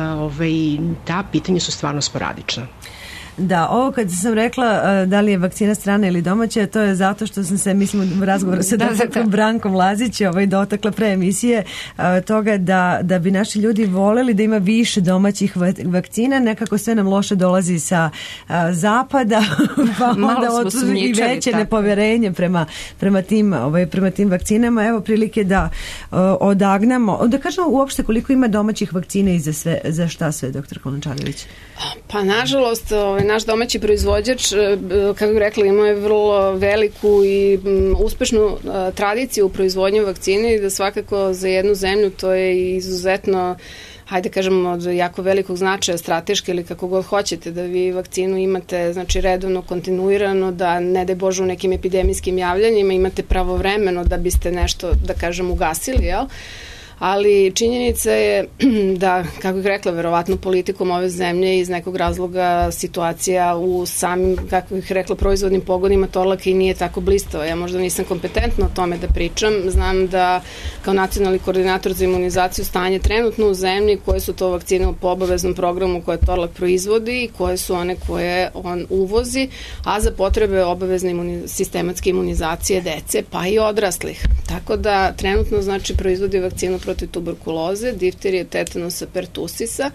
ta pitanja su stvarno sporadična. Da, ovo kad sam rekla da li je vakcina strana ili domaća, to je zato što sam se, mislim, u razgovoru sa doktorom Brankom Lazić dotakla pre emisije toga da bi naši ljudi voleli da ima više domaćih vakcina, nekako sve nam loše dolazi sa zapada, pa onda i veće nepoverenje prema tim vakcinama. Evo prilike da odagnamo, da kažemo uopšte koliko ima domaćih vakcina i za šta sve, doktor Kolančarević? Pa nažalost, naš domaći proizvođač, kako bih rekla, ima je vrlo veliku i uspešnu tradiciju u proizvodnju vakcine, i da svakako za jednu zemlju to je izuzetno, hajde kažemo, od jako velikog značaja, strateške ili kako god hoćete, da vi vakcinu imate, znači, redovno, kontinuirano, da ne daj Bože u nekim epidemijskim javljanjima imate pravovremeno da biste nešto, da kažem, ugasili, jel? Ali činjenica je da, kako bih rekla, verovatno politikom ove zemlje iz nekog razloga situacija u samim, kako bih rekla, proizvodnim pogonima Torlaka i nije tako blistava. Ja možda nisam kompetentna o tome da pričam. Znam da kao nacionalni koordinator za imunizaciju stanje trenutno u zemlji, koje su to vakcine po obaveznom programu koje Torlak proizvodi i koje su one koje on uvozi, a za potrebe obavezne sistematske imunizacije dece, pa i odraslih. Tako da trenutno, znači, proizvodi vakcinu protiv tuberkuloze, difterije, tetanusa, pertusisa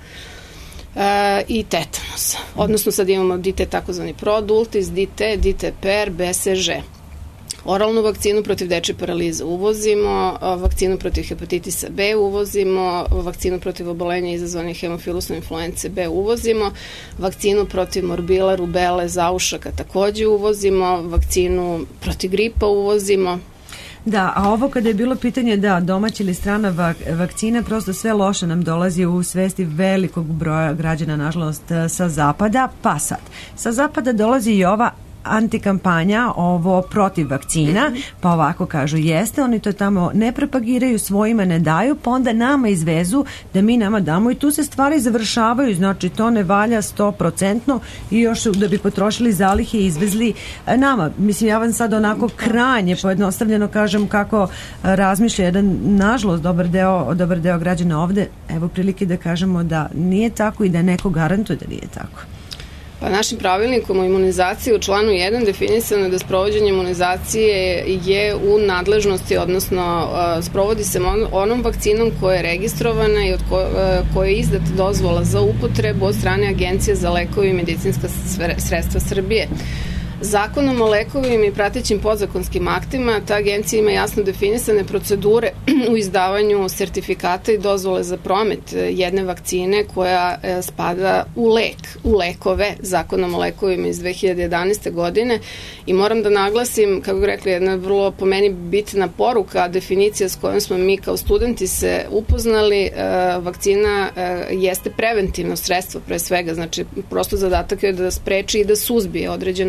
i tetanusa. Odnosno sad imamo DT takozvani Produltis, DT Per, BCG. Oralnu vakcinu protiv dečje paralize uvozimo, vakcinu protiv hepatitisa B uvozimo, vakcinu protiv obolenja izazvanih hemofilusnom influence B uvozimo, vakcinu protiv morbila, rubele, zaušaka takođe uvozimo, vakcinu protiv gripa uvozimo. Da, a ovo kada je bilo pitanje da domaća ili strana vakcina, prosto sve loše nam dolazi u svesti velikog broja građana, nažalost, sa zapada. Pa sad, sa zapada dolazi i ova antikampanja, ovo protiv vakcina, pa ovako kažu jeste, oni to tamo ne propagiraju, svojima ne daju, pa onda nama izvezu da mi nama damo, i tu se stvari završavaju, znači to ne valja 100% i još da bi potrošili zalihe i izvezli nama. Mislim, ja vam sad onako krajnje pojednostavljeno kažem kako razmišlja jedan, nažalost, dobar deo građana ovde. Evo prilike da kažemo da nije tako i da neko garantuje da nije tako. Pa našim pravilnikom o imunizaciji u članu 1 definisano je da sprovođenje imunizacije je u nadležnosti, odnosno sprovodi se onom vakcinom koja je registrovana i od koje je izdata dozvola za upotrebu od strane Agencije za lekove i medicinska sredstva Srbije. Zakonom o lekovima i pratećim podzakonskim aktima ta agencija ima jasno definisane procedure u izdavanju sertifikata i dozvole za promet jedne vakcine koja spada u lekove, Zakonom o lekovima iz 2011. godine, i moram da naglasim, kako bih rekla, jedna vrlo po meni bitna poruka, definicija s kojom smo mi kao studenti se upoznali, vakcina jeste preventivno sredstvo pre svega, znači prosto zadatak je da spreči i da suzbije određenu zaraznu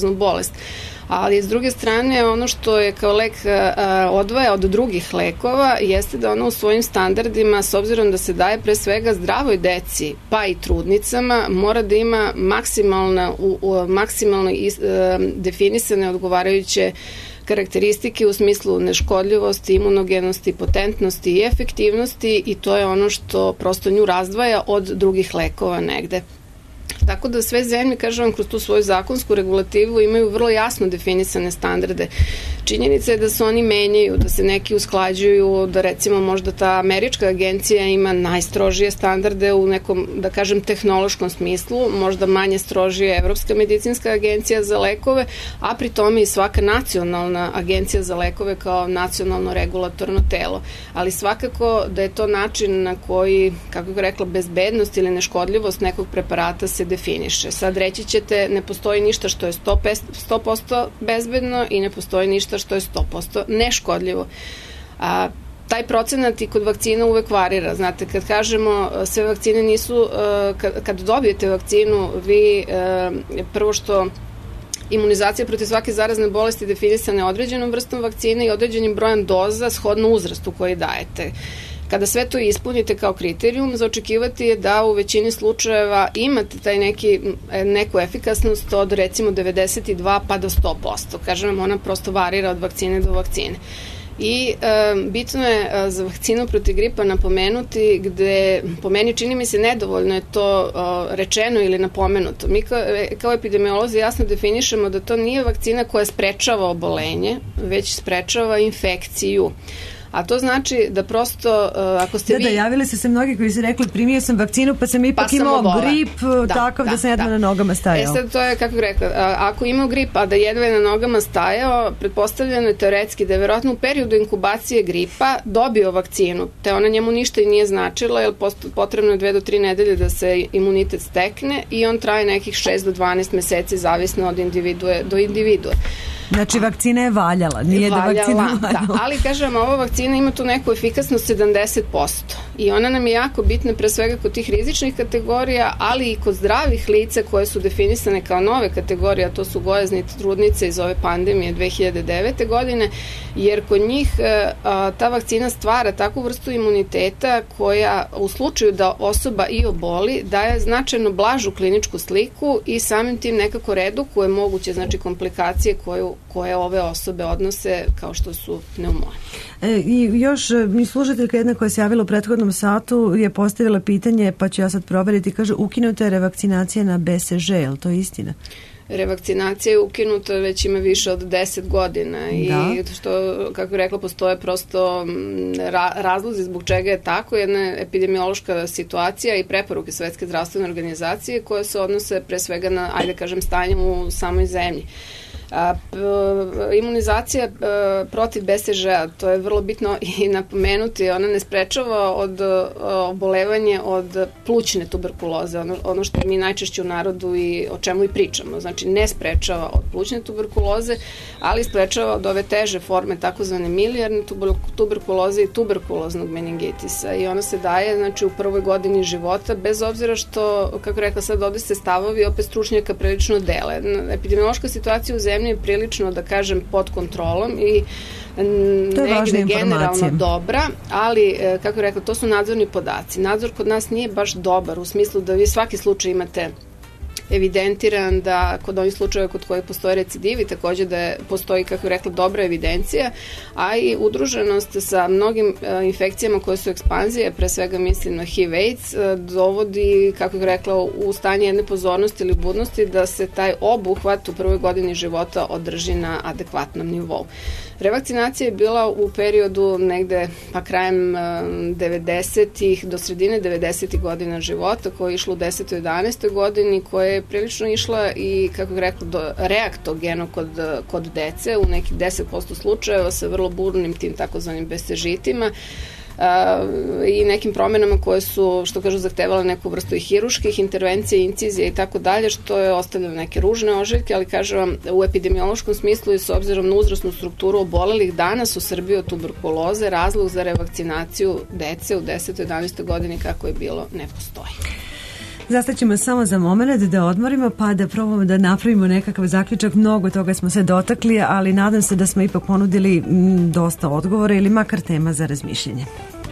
zaraznu bolest. Ali s druge strane, ono što je kao lek odvaja od drugih lekova jeste da ono u svojim standardima, s obzirom da se daje pre svega zdravoj deci, pa i trudnicama, mora da ima maksimalno definisane odgovarajuće karakteristike u smislu neškodljivosti, imunogenosti, potentnosti i efektivnosti, i to je ono što prosto nju razdvaja od drugih lekova negde. Tako da sve zemlje, kažem vam, kroz tu svoju zakonsku regulativu imaju vrlo jasno definisane standarde. Činjenica je da se oni menjaju, da se neki usklađuju, da recimo možda ta američka agencija ima najstrožije standarde u nekom, da kažem, tehnološkom smislu, možda manje strožije Evropska medicinska agencija za lekove, a pri tome i svaka nacionalna agencija za lekove kao nacionalno regulatorno telo. Ali svakako da je to način na koji, kako bih rekla, bezbednost ili neškodljivost nekog preparata se definiše. Sad reći ćete, ne postoji ništa što je 100% bezbedno i ne postoji ništa što je 100% neškodljivo. Taj procenat i kod vakcina uvek varira. Znate, kad kažemo sve vakcine nisu, kad dobijete vakcinu, vi prvo što imunizacija protiv svake zarazne bolesti definisane određenom vrstom vakcine i određenim brojem doza shodno uzrastu koji dajete. Kada sve to ispunite kao kriterijum, za očekivati je da u većini slučajeva imate taj neku efikasnost od recimo 92 pa do 100%. Kažem vam, ona prosto varira od vakcine do vakcine. I bitno je za vakcinu protiv gripa napomenuti, gde po meni čini mi se nedovoljno je to rečeno ili napomenuto. Mi kao epidemiolozi jasno definišemo da to nije vakcina koja sprečava obolenje, već sprečava infekciju. A to znači da prosto, ako ste vi... Da, javili se mnogi koji su rekli, primio sam vakcinu pa sam ipak imao grip, takav da sam jedva na nogama stajao. Sad to je, kako bih rekla, ako imao grip, a da jedva je na nogama stajao, pretpostavljeno je teoretski da je verovatno u periodu inkubacije gripa dobio vakcinu, te ona njemu ništa i nije značila, jer potrebno je 2 do 3 nedelje da se imunitet stekne i on traje nekih 6 do 12 meseci, zavisno od individue do individue. Znači, vakcina je valjala, nije da vakcina valjala. Da, ali kažem, ova vakcina ima tu neku efikasnost 70% i ona nam je jako bitna pre svega kod tih rizičnih kategorija, ali i kod zdravih lica koje su definisane kao nove kategorije, a to su gojazni trudnice iz ove pandemije 2009. godine, jer kod njih ta vakcina stvara takvu vrstu imuniteta koja u slučaju da osoba i oboli daje značajno blažu kliničku sliku i samim tim nekako redukuje moguće, znači, komplikacije koje ove osobe odnose, kao što su pneumonije. I još mi slušateljka jedna koja se javila u prethodnom satu je postavila pitanje, pa ću ja sad proveriti, kaže, ukinuta je revakcinacija na BCG, je li to istina? Revakcinacija je ukinuta već ima više od 10 godina i što, kako bih rekla, postoje prosto razlozi zbog čega je tako, jedna epidemiološka situacija i preporuke Svetske zdravstvene organizacije koje se odnose pre svega na, ajde kažem, stanje u samoj zemlji. Imunizacija protiv BCG-a, to je vrlo bitno i napomenuti, ona ne sprečava od obolevanje od plućne tuberkuloze, ono što mi najčešće u narodu i o čemu i pričamo, znači ne sprečava od plućne tuberkuloze, ali sprečava od ove teže forme takozvane milijarne tuberkuloze i tuberkuloznog meningitisa i ona se daje, znači, u prvoj godini života, bez obzira što, kako rekla sad, ovde se stavovi opet stručnjaka prilično dele. Epidemiološka situacija u zemlji je prilično, da kažem, pod kontrolom i negde generalno dobra, ali, kako rekla, to su nadzorni podaci. Nadzor kod nas nije baš dobar, u smislu da vi svaki slučaj imate evidentiran, da kod ovih slučajeva kod kojih postoje recidivi, takođe da postoji, kako je rekla, dobra evidencija, a i udruženost sa mnogim infekcijama koje su ekspanzije, pre svega mislim na HIV/AIDS, dovodi, kako je rekla, u stanje jedne pozornosti ili budnosti da se taj obuhvat u prvoj godini života održi na adekvatnom nivou. Revakcinacija je bila u periodu negde pa krajem 90-ih do sredine 90-ih godina života, koja je išla u 10. i 11. godini, koja je prilično išla i, kako bih rekla, reaktogeno kod dece u nekih 10% slučajeva sa vrlo burnim tim takozvanim BCG-tima i nekim promenama koje su, što kažu, zahtevale neku vrstu i hiruških intervencija, incizija i tako dalje, što je ostavljalo neke ružne ožiljke, ali kažem vam, u epidemiološkom smislu i s obzirom na uzrasnu strukturu obolelih danas u Srbiji od tuberkuloze, razlog za revakcinaciju dece u 10. i 11. godini kako je bilo ne postoji. Zastaćemo samo za moment da odmorimo pa da probamo da napravimo nekakav zaključak. Mnogo toga smo se dotakli, ali nadam se da smo ipak ponudili dosta odgovora ili makar tema za razmišljanje.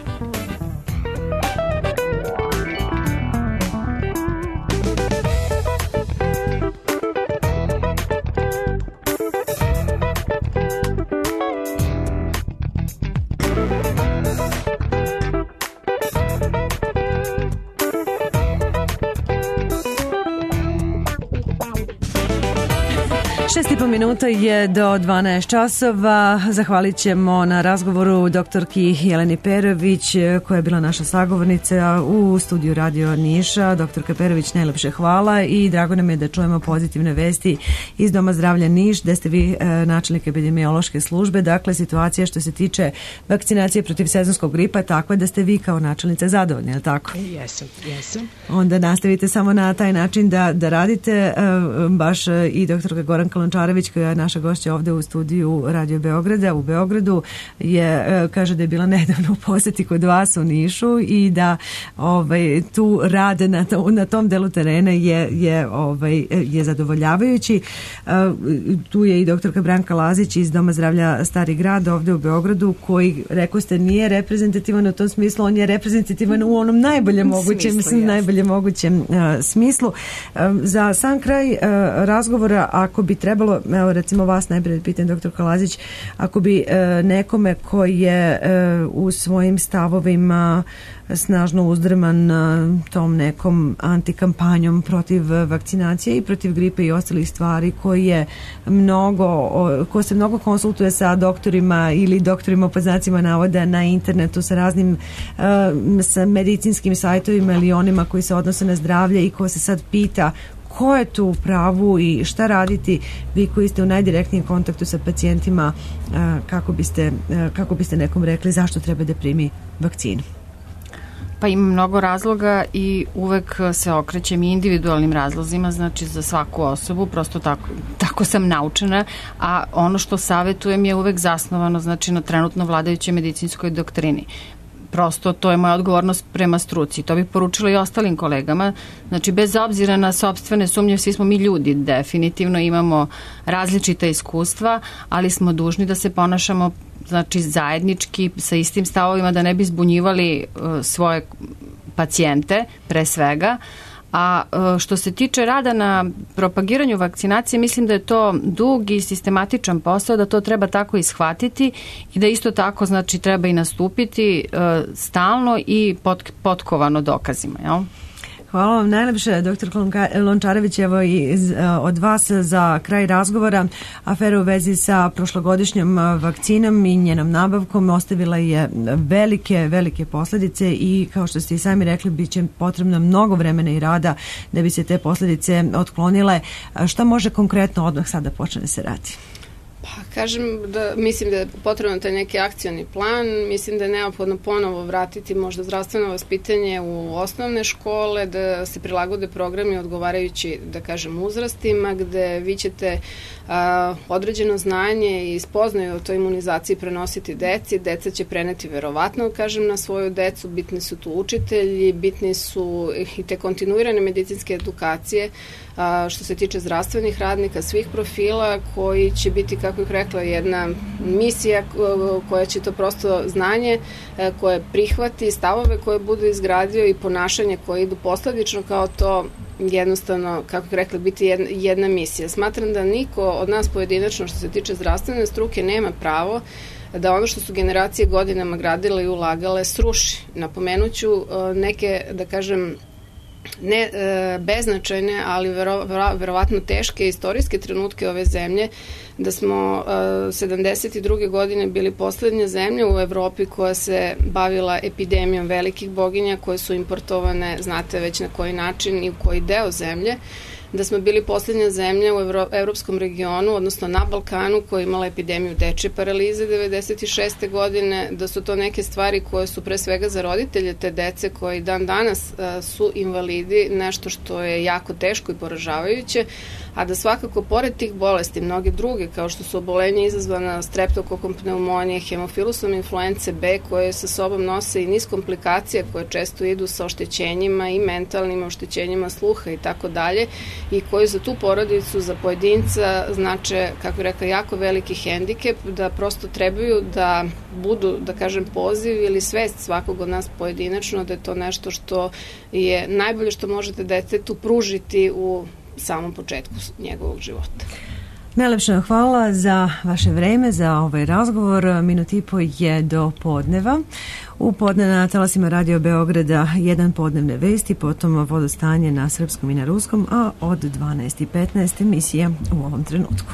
Minuta je do 12 časova. Zahvalit ćemo na razgovoru doktorki Jeleni Perović, koja je bila naša sagovornica u studiju Radio Niša. Doktorka Perović, najlepše hvala i drago nam je da čujemo pozitivne vesti iz Doma zdravlja Niš, gde ste vi načelnik epidemiološke službe. Dakle, situacija što se tiče vakcinacije protiv sezonskog gripa takva da ste vi kao načelnica zadovoljni, je li tako? Jesam. Onda nastavite samo na taj način da radite. Baš i doktorka Goranka Lončarević, koja je naša gošća ovde u studiju Radio Beograda u Beogradu, kaže da je bila nedavno u poseti kod vas u Nišu i da tu rad na tom delu terena je zadovoljavajući. Tu je i doktorka Branka Lazić iz Doma zdravlja Stari grad ovde u Beogradu, koji, rekao ste, nije reprezentativan u tom smislu, on je reprezentativan u onom najbolje mogućem smislu. Za sam kraj razgovora, ako bi trebalo, evo recimo vas najprije pitam, doktor Lazić, ako bi nekome koji je u svojim stavovima snažno uzdrman tom nekom antikampanjom protiv vakcinacije i protiv gripe i ostalih stvari, ko se mnogo konsultuje sa doktorima ili doktorima po znacima navoda na internetu, sa raznim sa medicinskim sajtovima ili onima koji se odnose na zdravlje, i ko se sad pita ko je tu u pravu i šta raditi, vi koji ste u najdirektnijem kontaktu sa pacijentima, kako biste nekom rekli zašto treba da primi vakcinu? Pa ima mnogo razloga i uvek se okrećem individualnim razlozima, znači za svaku osobu, prosto tako sam naučena, a ono što savetujem je uvek zasnovano, znači na trenutno vladajućoj medicinskoj doktrini. Prosto to je moja odgovornost prema struci. To bih poručila i ostalim kolegama. Znači, bez obzira na sopstvene sumnje, svi smo mi ljudi, definitivno imamo različita iskustva, ali smo dužni da se ponašamo, znači, zajednički, sa istim stavovima, da ne bi zbunjivali svoje pacijente, pre svega. A što se tiče rada na propagiranju vakcinacije, mislim da je to dug i sistematičan posao, da to treba tako ishvatiti i da isto tako, znači, treba i nastupiti stalno i potkovano dokazima, jel? Hvala vam najlepše, doktor Lončarević. Evo i od vas za kraj razgovora. Afera u vezi sa prošlogodišnjom vakcinom i njenom nabavkom ostavila je velike posledice i, kao što ste i sami rekli, bit će potrebno mnogo vremena i rada da bi se te posledice otklonile. Šta može konkretno odmah sada počne da se radi? Pa kažem da mislim da je potrebno taj neki akcioni plan, mislim da je neophodno ponovo vratiti možda zdravstveno vaspitanje u osnovne škole, da se prilagode programi odgovarajući, da kažem, uzrastima, gde vi ćete određeno znanje i spoznaju o toj imunizaciji prenositi deci, deca će preneti verovatno, kažem, na svoju decu, bitni su tu učitelji, bitni su i te kontinuirane medicinske edukacije, što se tiče zdravstvenih radnika svih profila, koji će biti, kako ih rekla, jedna misija koja će to prosto znanje koje prihvati, stavove koje budu izgradio i ponašanje koje idu posledično kao to, jednostavno, kako ih rekla, biti jedna misija. Smatram da niko od nas pojedinačno, što se tiče zdravstvene struke, nema pravo da ono što su generacije godinama gradile i ulagale sruši. Napomenuću neke, da kažem, ne beznačajne, ali verovatno teške istorijske trenutke ove zemlje, da smo 72. godine bili poslednja zemlja u Evropi koja se bavila epidemijom velikih boginja koje su importovane, znate već na koji način i u koji deo zemlje, da smo bili poslednja zemlja u evropskom regionu, odnosno na Balkanu, koja je imala epidemiju dečje paralize 96. godine, da su to neke stvari koje su pre svega za roditelje te dece koji dan danas su invalidi, nešto što je jako teško i poražavajuće, a da svakako pored tih bolesti mnoge druge bolesti kao što su obolenja izazvana streptokokom pneumonije, hemofilusom influence B, koje sa sobom nose i niz komplikacija koje često idu sa oštećenjima i mentalnim oštećenjima sluha i tako dalje, i koji za tu porodicu, za pojedinca znače, kako je rekla, jako veliki hendikep, da prosto trebaju da budu, da kažem, poziv ili svest svakog od nas pojedinačno da je to nešto što je najbolje što možete detetu pružiti u samom početku njegovog života. Najlepša hvala za vaše vreme, za ovaj razgovor. Minut i po je do podneva. U podne na talasima Radio Beograda 1 podnevne vesti, potom vodostanje na srpskom i na ruskom, a od 12:15 emisija u ovom trenutku.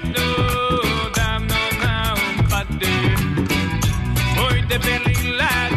Davno na um pade, mojte beli lade.